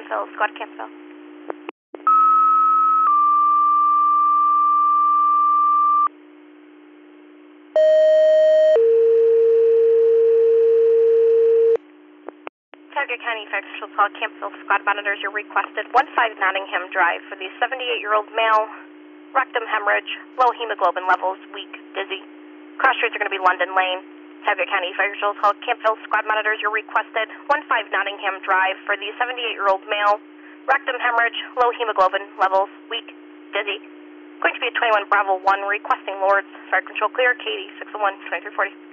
Campbell, Squad Campbell. Target County Fire Patrol call Campbell Squad monitors. You're requested 15 Nottingham Drive for the 78-year-old male, rectum hemorrhage, low hemoglobin levels, weak, dizzy. Cross streets are going to be London Lane. Target County Fire Patrol call Campbell Squad monitors. You're requested 15 Nottingham Drive for the 78-year-old male, rectum hemorrhage, low hemoglobin levels, weak, dizzy. Going to be a 21 Bravo 1 requesting Lords. Fire control clear, Katie 601 2340.